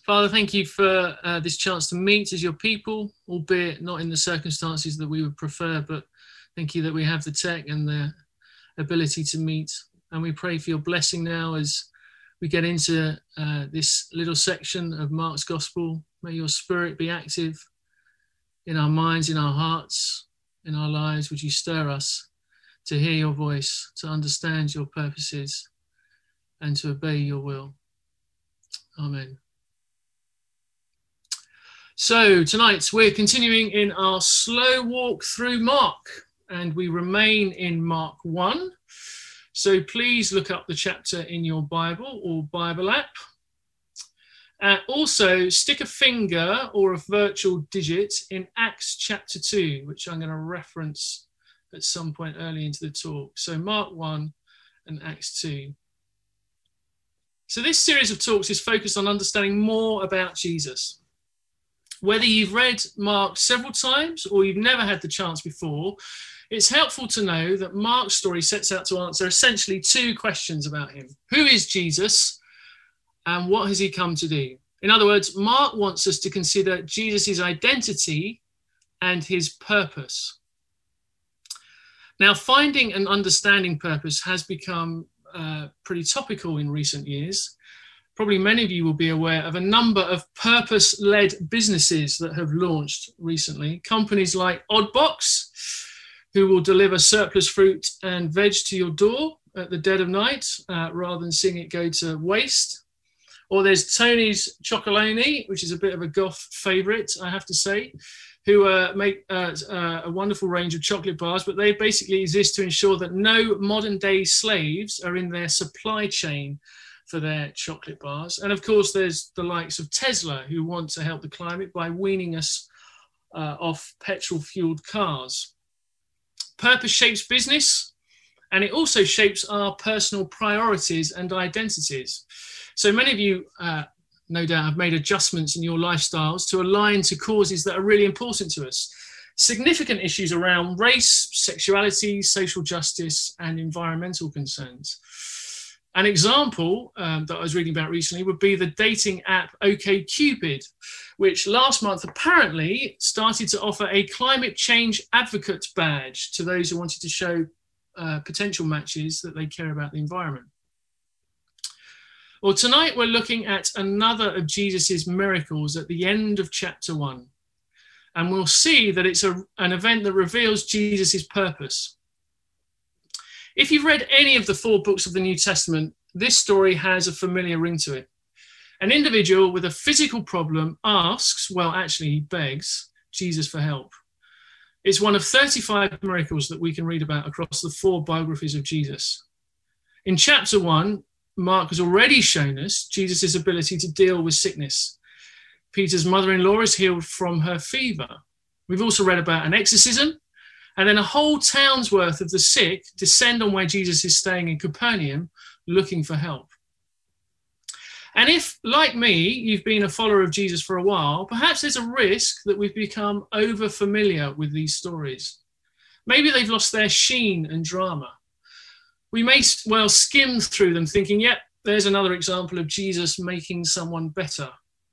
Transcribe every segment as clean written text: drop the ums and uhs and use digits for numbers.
Father, thank you for this chance to meet as your people, albeit not in the circumstances that we would prefer, but thank you that we have the tech and the ability to meet. And we pray for your blessing now as we get into this little section of Mark's Gospel. May your Spirit be active in our minds, in our hearts, in our lives. Would you stir us to hear your voice, to understand your purposes, and to obey your will. Amen. So tonight we're continuing in our slow walk through Mark, and we remain in Mark 1. So please look up the chapter in your Bible or Bible app. Also stick a finger or a virtual digit in Acts chapter 2, which I'm going to reference at some point early into the talk. So Mark 1 and Acts 2. So this series of talks is focused on understanding more about Jesus. Whether you've read Mark several times or you've never had the chance before, it's helpful to know that Mark's story sets out to answer essentially two questions about him. Who is Jesus and what has he come to do? In other words, Mark wants us to consider Jesus' identity and his purpose. Now, finding and understanding purpose has become pretty topical in recent years. Probably many of you will be aware of a number of purpose-led businesses that have launched recently. Companies like Oddbox, who will deliver surplus fruit and veg to your door at the dead of night, rather than seeing it go to waste. Or there's Tony's Chocolonely, which is a bit of a goth favourite, I have to say, who make a wonderful range of chocolate bars, but they basically exist to ensure that no modern-day slaves are in their supply chain for their chocolate bars. And of course, there's the likes of Tesla, who want to help the climate by weaning us off petrol-fueled cars. Purpose shapes business, and it also shapes our personal priorities and identities. So many of you, no doubt, have made adjustments in your lifestyles to align to causes that are really important to us. Significant issues around race, sexuality, social justice, and environmental concerns. An example that I was reading about recently would be the dating app OkCupid, which last month apparently started to offer a climate change advocate badge to those who wanted to show potential matches that they care about the environment. Well, tonight we're looking at another of Jesus's miracles at the end of chapter 1. And we'll see that it's an event that reveals Jesus's purpose. If you've read any of the 4 books of the New Testament, this story has a familiar ring to it. An individual with a physical problem asks, well, actually he begs, Jesus for help. It's one of 35 miracles that we can read about across the 4 biographies of Jesus. In chapter 1, Mark has already shown us Jesus' ability to deal with sickness. Peter's mother-in-law is healed from her fever. We've also read about an exorcism, and then a whole town's worth of the sick descend on where Jesus is staying in Capernaum looking for help. And if, like me, you've been a follower of Jesus for a while, perhaps there's a risk that we've become over-familiar with these stories. Maybe they've lost their sheen and drama. We may well skim through them thinking, yep, there's another example of Jesus making someone better.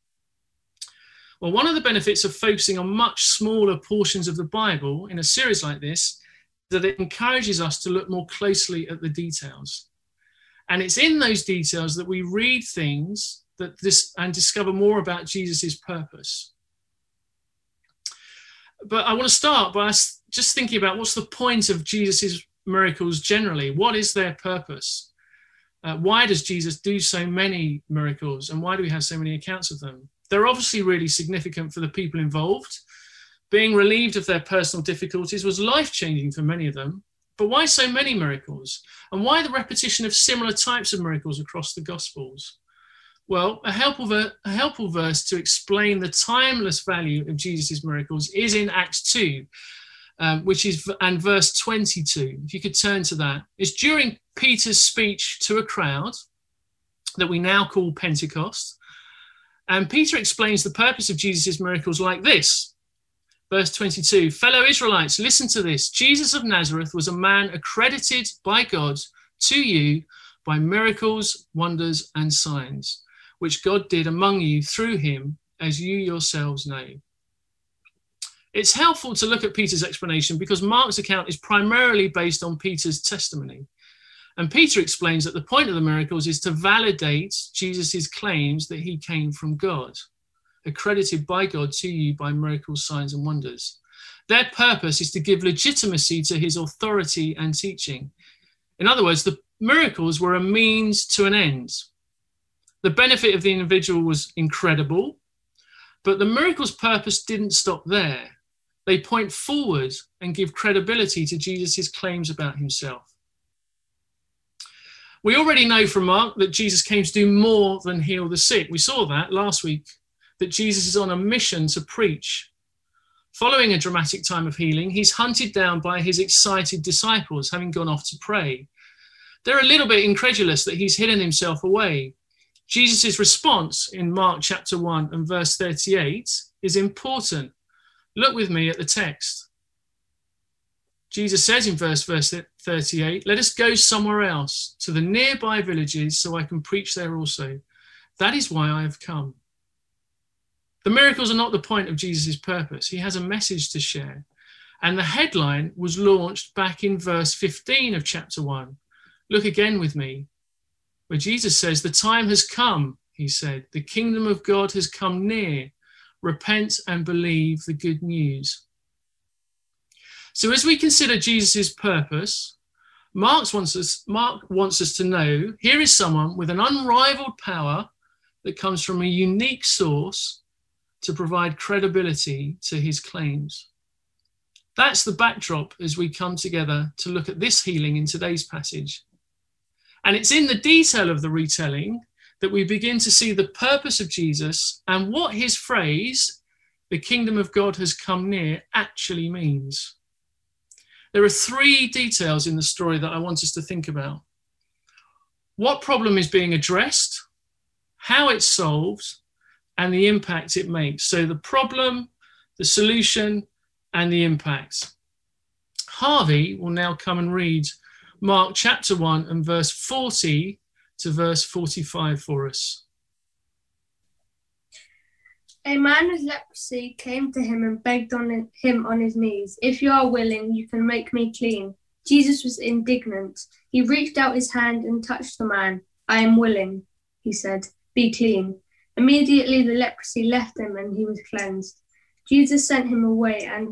Well, one of the benefits of focusing on much smaller portions of the Bible in a series like this is that it encourages us to look more closely at the details. And it's in those details that we read things and discover more about Jesus's purpose. But I want to start by just thinking about what's the point of Jesus's miracles generally. What is their purpose? Why does Jesus do so many miracles, and why do we have so many accounts of them? They're obviously really significant for the people involved. Being relieved of their personal difficulties was life-changing for many of them. But why so many miracles? And why the repetition of similar types of miracles across the Gospels? Well, a helpful verse to explain the timeless value of Jesus' miracles is in Acts 2, and verse 22. If you could turn to that. It's during Peter's speech to a crowd that we now call Pentecost. And Peter explains the purpose of Jesus' miracles like this. Verse 22, fellow Israelites, listen to this. Jesus of Nazareth was a man accredited by God to you by miracles, wonders, and signs, which God did among you through him, as you yourselves know. It's helpful to look at Peter's explanation because Mark's account is primarily based on Peter's testimony. And Peter explains that the point of the miracles is to validate Jesus' claims that he came from God, accredited by God to you by miracles, signs, and wonders. Their purpose is to give legitimacy to his authority and teaching. In other words, the miracles were a means to an end. The benefit of the individual was incredible, but the miracles' purpose didn't stop there. They point forward and give credibility to Jesus' claims about himself. We already know from Mark that Jesus came to do more than heal the sick. We saw that last week, that Jesus is on a mission to preach. Following a dramatic time of healing, he's hunted down by his excited disciples, having gone off to pray. They're a little bit incredulous that he's hidden himself away. Jesus' response in Mark chapter 1 and verse 38 is important. Look with me at the text. Jesus says in verse 38, "Let us go somewhere else, to the nearby villages, so I can preach there also. That is why I have come." The miracles are not the point of Jesus' purpose. He has a message to share. And the headline was launched back in verse 15 of chapter 1. Look again with me, where Jesus says, "The time has come," he said. "The kingdom of God has come near. Repent and believe the good news." So as we consider Jesus' purpose, Mark wants us to know, here is someone with an unrivaled power that comes from a unique source to provide credibility to his claims. That's the backdrop as we come together to look at this healing in today's passage. And it's in the detail of the retelling that we begin to see the purpose of Jesus and what his phrase, "the kingdom of God has come near," actually means. There are three details in the story that I want us to think about. What problem is being addressed, how it's solved, and the impact it makes. So the problem, the solution, and the impact. Harvey will now come and read Mark chapter 1 and verse 40 to verse 45 for us. A man with leprosy came to him and begged him on his knees, "If you are willing, you can make me clean." Jesus was indignant. He reached out his hand and touched the man. "I am willing," he said. "Be clean." Immediately the leprosy left him and he was cleansed. Jesus sent him away and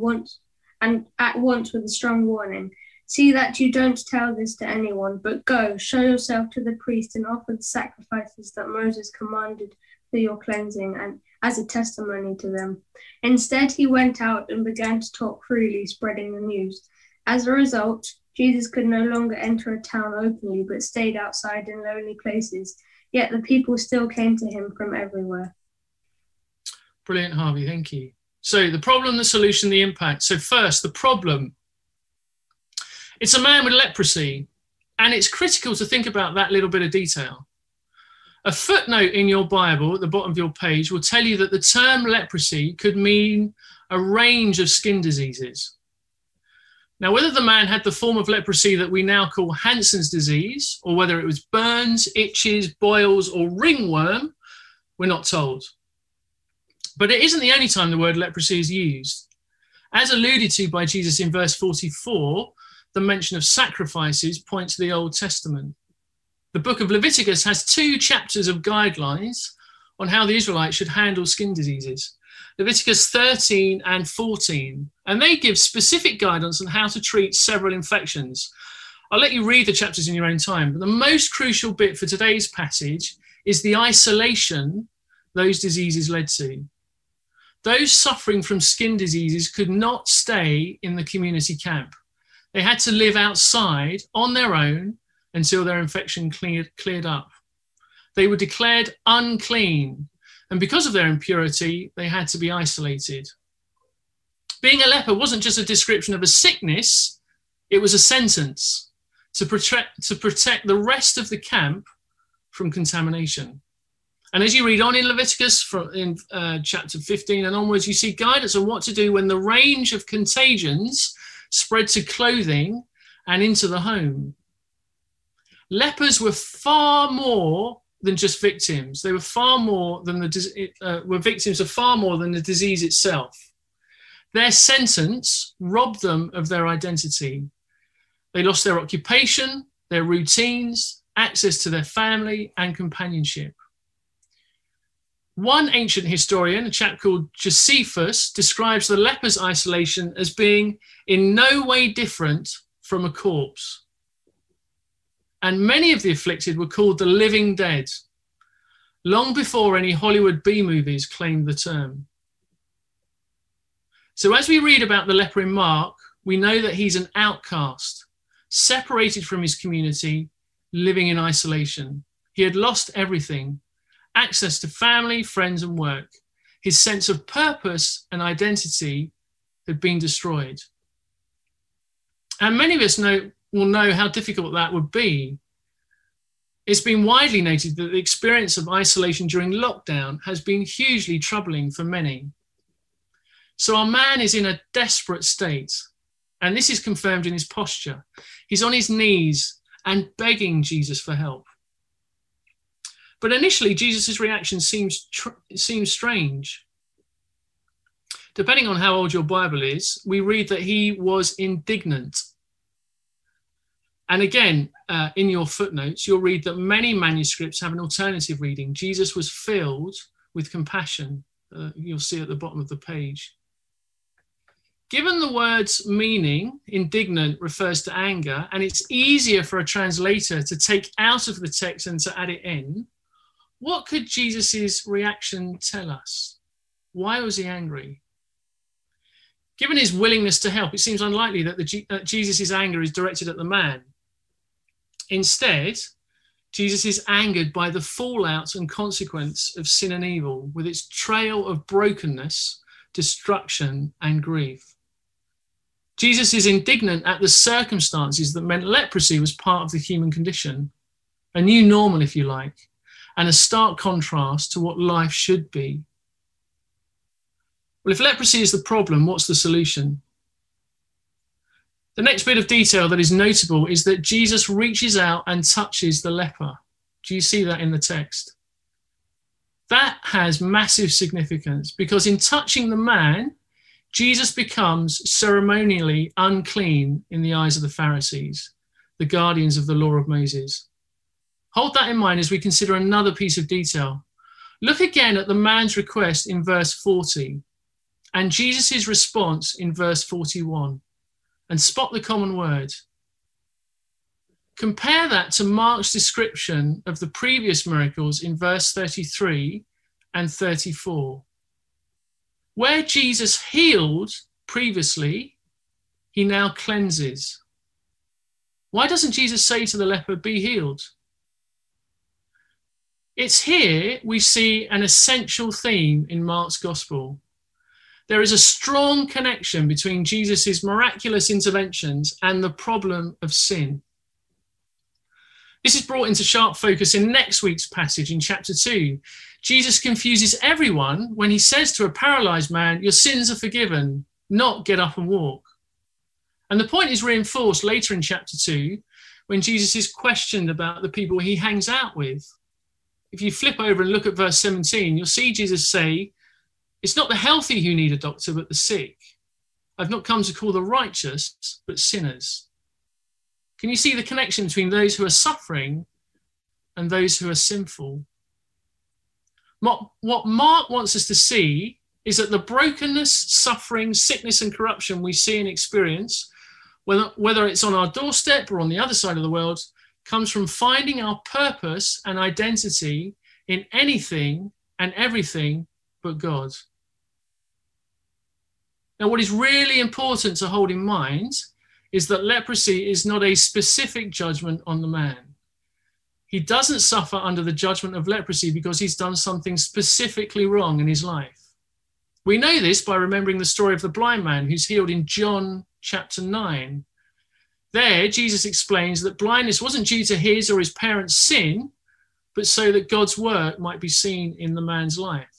at once with a strong warning. "See that you don't tell this to anyone, but go, show yourself to the priest and offer the sacrifices that Moses commanded for your cleansing and as a testimony to them." Instead, he went out and began to talk freely, spreading the news. As a result, Jesus could no longer enter a town openly, but stayed outside in lonely places. Yet the people still came to him from everywhere. Brilliant, Harvey. Thank you. So the problem, the solution, the impact. So first, the problem. It's a man with leprosy, and it's critical to think about that little bit of detail. A footnote in your Bible at the bottom of your page will tell you that the term leprosy could mean a range of skin diseases. Now, whether the man had the form of leprosy that we now call Hansen's disease, or whether it was burns, itches, boils, or ringworm, we're not told. But it isn't the only time the word leprosy is used. As alluded to by Jesus in verse 44, the mention of sacrifices points to the Old Testament. The book of Leviticus has 2 chapters of guidelines on how the Israelites should handle skin diseases. Leviticus 13 and 14, and they give specific guidance on how to treat several infections. I'll let you read the chapters in your own time, but the most crucial bit for today's passage is the isolation those diseases led to. Those suffering from skin diseases could not stay in the community camp. They had to live outside on their own until their infection cleared up. They were declared unclean, and because of their impurity, they had to be isolated. Being a leper wasn't just a description of a sickness, it was a sentence to protect the rest of the camp from contamination. And as you read on in Leviticus, in chapter 15 and onwards, you see guidance on what to do when the range of contagions spread to clothing and into the home. Lepers were far more than just victims. They were far more than were victims of far more than the disease itself. Their sentence robbed them of their identity. They lost their occupation, their routines, access to their family and companionship. One ancient historian, a chap called Josephus, describes the leper's isolation as being in no way different from a corpse. And many of the afflicted were called the living dead, long before any Hollywood B movies claimed the term. So as we read about the leper in Mark, we know that he's an outcast, separated from his community, living in isolation. He had lost everything: access to family, friends, and work. His sense of purpose and identity had been destroyed. And many of us will know how difficult that would be. It's been widely noted that the experience of isolation during lockdown has been hugely troubling for many. So our man is in a desperate state, and this is confirmed in his posture. He's on his knees and begging Jesus for help. But initially, Jesus' reaction seems strange. Depending on how old your Bible is, we read that he was indignant. And again, in your footnotes, you'll read that many manuscripts have an alternative reading. Jesus was filled with compassion. You'll see at the bottom of the page. Given the word's meaning, indignant refers to anger, and it's easier for a translator to take out of the text and to add it in, what could Jesus' reaction tell us? Why was he angry? Given his willingness to help, it seems unlikely that Jesus' anger is directed at the man. Instead, Jesus is angered by the fallout and consequence of sin and evil, with its trail of brokenness, destruction, and grief. Jesus is indignant at the circumstances that meant leprosy was part of the human condition, a new normal, if you like, and a stark contrast to what life should be. Well, if leprosy is the problem, what's the solution? The next bit of detail that is notable is that Jesus reaches out and touches the leper. Do you see that in the text? That has massive significance, because in touching the man, Jesus becomes ceremonially unclean in the eyes of the Pharisees, the guardians of the law of Moses. Hold that in mind as we consider another piece of detail. Look again at the man's request in verse 40 and Jesus' response in verse 41, and spot the common word. Compare that to Mark's description of the previous miracles in verse 33 and 34. Where Jesus healed previously, he now cleanses. Why doesn't Jesus say to the leper, "Be healed"? It's here we see an essential theme in Mark's gospel. There is a strong connection between Jesus' miraculous interventions and the problem of sin. This is brought into sharp focus in next week's passage in chapter 2. Jesus confuses everyone when he says to a paralyzed man, "Your sins are forgiven," not "get up and walk." And the point is reinforced later in chapter 2 when Jesus is questioned about the people he hangs out with. If you flip over and look at verse 17, you'll see Jesus say, "It's not the healthy who need a doctor, but the sick. I've not come to call the righteous, but sinners." Can you see the connection between those who are suffering and those who are sinful? What Mark wants us to see is that the brokenness, suffering, sickness, and corruption we see and experience, whether it's on our doorstep or on the other side of the world, comes from finding our purpose and identity in anything and everything but God. Now, what is really important to hold in mind is that leprosy is not a specific judgment on the man. He doesn't suffer under the judgment of leprosy because he's done something specifically wrong in his life. We know this by remembering the story of the blind man who's healed in John chapter 9. There, Jesus explains that blindness wasn't due to his or his parents' sin, but so that God's work might be seen in the man's life.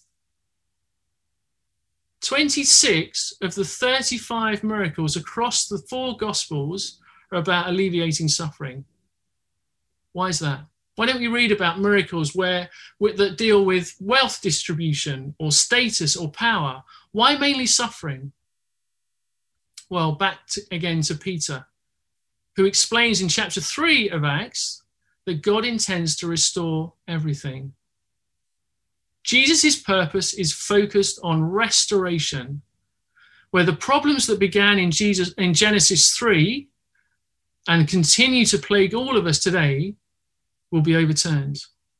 26 of the 35 miracles across the 4 Gospels are about alleviating suffering. Why is that? Why don't we read about miracles that deal with wealth distribution or status or power? Why mainly suffering? Well, again to Peter, who explains in chapter 3 of Acts that God intends to restore everything. Jesus' purpose is focused on restoration, where the problems that began in Genesis 3 and continue to plague all of us today will be overturned.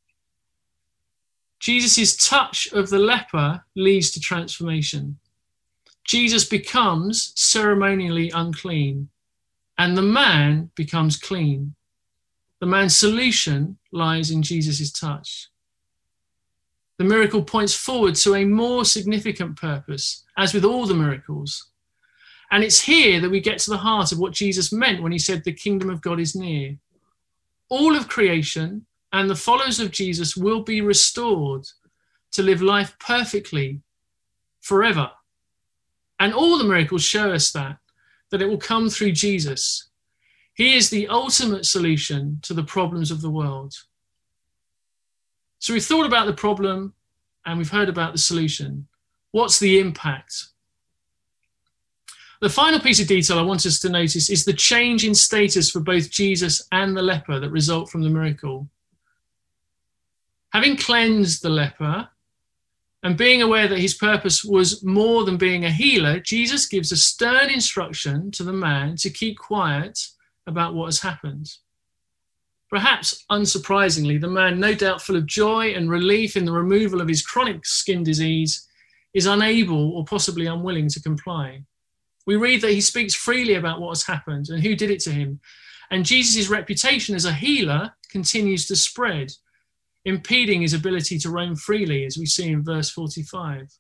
Jesus' touch of the leper leads to transformation. Jesus becomes ceremonially unclean, and the man becomes clean. The man's solution lies in Jesus' touch. The miracle points forward to a more significant purpose, as with all the miracles. And it's here that we get to the heart of what Jesus meant when he said the kingdom of God is near. All of creation and the followers of Jesus will be restored to live life perfectly forever. And all the miracles show us that it will come through Jesus. He is the ultimate solution to the problems of the world. So we've thought about the problem and we've heard about the solution. What's the impact? The final piece of detail I want us to notice is the change in status for both Jesus and the leper that result from the miracle. Having cleansed the leper and being aware that his purpose was more than being a healer, Jesus gives a stern instruction to the man to keep quiet about what has happened. Perhaps unsurprisingly, the man, no doubt full of joy and relief in the removal of his chronic skin disease, is unable or possibly unwilling to comply. We read that he speaks freely about what has happened and who did it to him. And Jesus' reputation as a healer continues to spread, impeding his ability to roam freely, as we see in verse 45.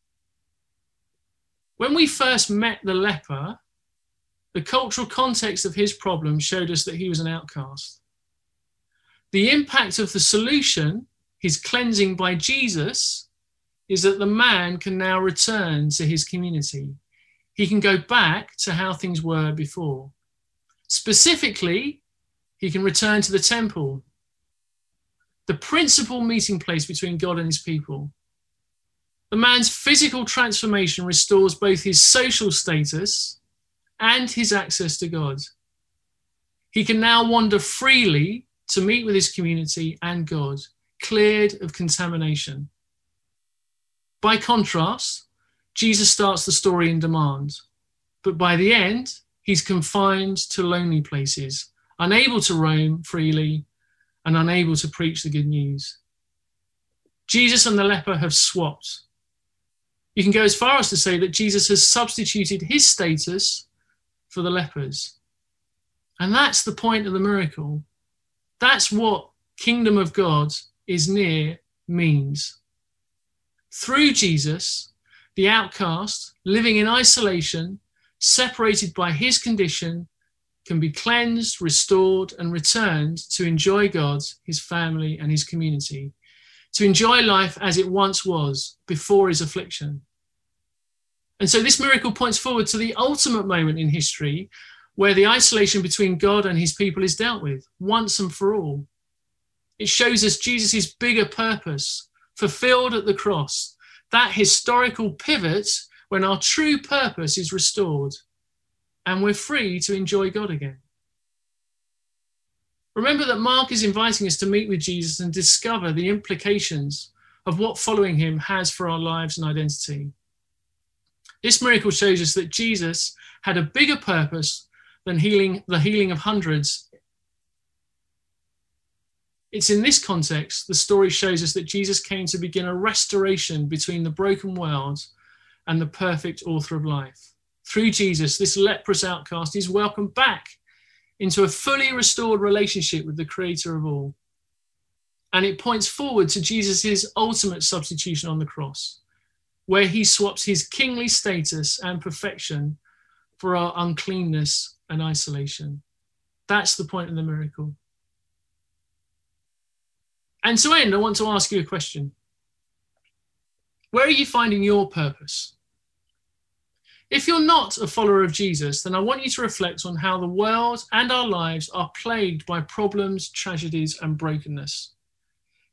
When we first met the leper, the cultural context of his problem showed us that he was an outcast. The impact of the solution, his cleansing by Jesus, is that the man can now return to his community. He can go back to how things were before. Specifically, he can return to the temple, the principal meeting place between God and his people. The man's physical transformation restores both his social status and his access to God. He can now wander freely to meet with his community and God, cleared of contamination. By contrast, Jesus starts the story in demand, but by the end, he's confined to lonely places, unable to roam freely and unable to preach the good news. Jesus and the leper have swapped. You can go as far as to say that Jesus has substituted his status for the leper's. And that's the point of the miracle. That's what kingdom of God is near means. Through Jesus, the outcast, living in isolation, separated by his condition, can be cleansed, restored, and returned to enjoy God, his family, and his community, to enjoy life as it once was before his affliction. And so this miracle points forward to the ultimate moment in history where the isolation between God and his people is dealt with once and for all. It shows us Jesus' bigger purpose, fulfilled at the cross, that historical pivot when our true purpose is restored and we're free to enjoy God again. Remember that Mark is inviting us to meet with Jesus and discover the implications of what following him has for our lives and identity. This miracle shows us that Jesus had a bigger purpose than the healing of hundreds. It's in this context, the story shows us that Jesus came to begin a restoration between the broken world and the perfect author of life. Through Jesus, this leprous outcast is welcomed back into a fully restored relationship with the creator of all. And it points forward to Jesus' ultimate substitution on the cross, where he swaps his kingly status and perfection for our uncleanness and isolation. That's the point of the miracle. And to end, I want to ask you a question. Where are you finding your purpose? If you're not a follower of Jesus, then I want you to reflect on how the world and our lives are plagued by problems, tragedies, and brokenness.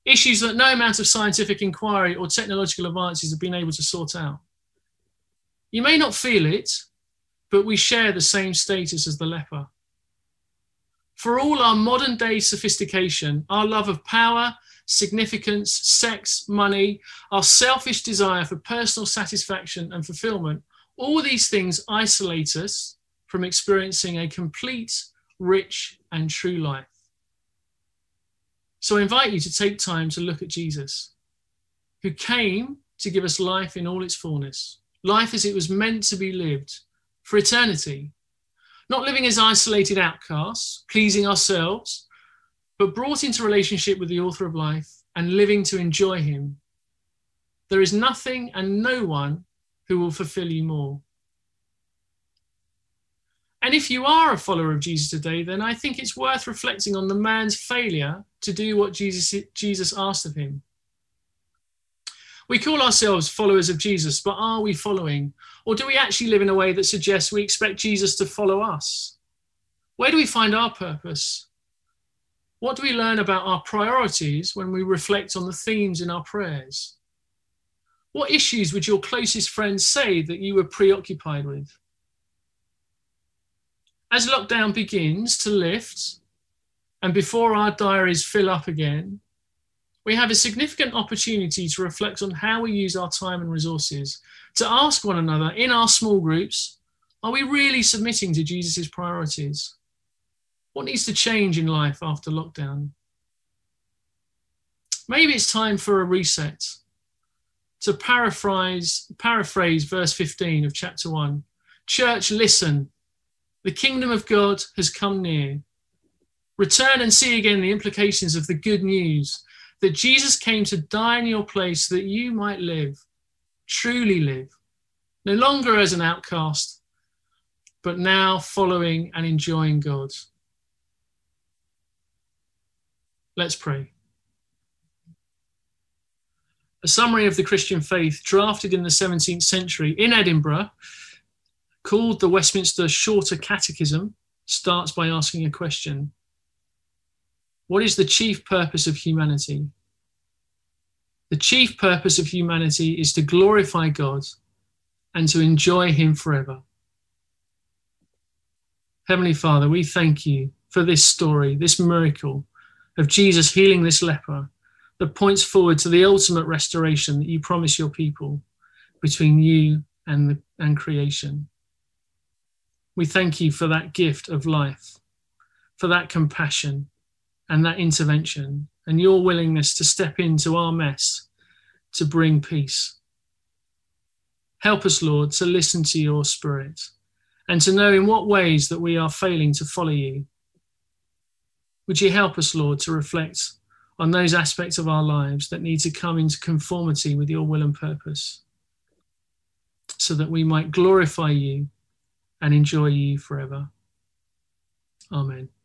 issues that no amount of scientific inquiry or technological advances have been able to sort out. You may not feel it, but we share the same status as the leper. For all our modern day sophistication, our love of power, significance, sex, money, our selfish desire for personal satisfaction and fulfillment, all these things isolate us from experiencing a complete, rich, and true life. So I invite you to take time to look at Jesus, who came to give us life in all its fullness, life as it was meant to be lived for eternity, not living as isolated outcasts, pleasing ourselves, but brought into relationship with the author of life and living to enjoy him. There is nothing and no one who will fulfill you more. And if you are a follower of Jesus today, then I think it's worth reflecting on the man's failure to do what Jesus asked of him. We call ourselves followers of Jesus, but are we following? Or do we actually live in a way that suggests we expect Jesus to follow us? Where do we find our purpose? What do we learn about our priorities when we reflect on the themes in our prayers? What issues would your closest friends say that you were preoccupied with? As lockdown begins to lift, and before our diaries fill up again, we have a significant opportunity to reflect on how we use our time and resources, to ask one another in our small groups, are we really submitting to Jesus' priorities? What needs to change in life after lockdown? Maybe it's time for a reset. To paraphrase verse 15 of chapter 1, church, listen. The kingdom of God has come near. Return and see again the implications of the good news that Jesus came to die in your place so that you might live, truly live, no longer as an outcast, but now following and enjoying God. Let's pray. A summary of the Christian faith drafted in the 17th century in Edinburgh, called the Westminster Shorter Catechism, starts by asking a question. What is the chief purpose of humanity? The chief purpose of humanity is to glorify God and to enjoy him forever. Heavenly Father, we thank you for this story, this miracle of Jesus healing this leper that points forward to the ultimate restoration that you promise your people between you and creation. We thank you for that gift of life, for that compassion and that intervention, and your willingness to step into our mess to bring peace. Help us, Lord, to listen to your Spirit and to know in what ways that we are failing to follow you. Would you help us, Lord, to reflect on those aspects of our lives that need to come into conformity with your will and purpose, so that we might glorify you and enjoy you forever. Amen.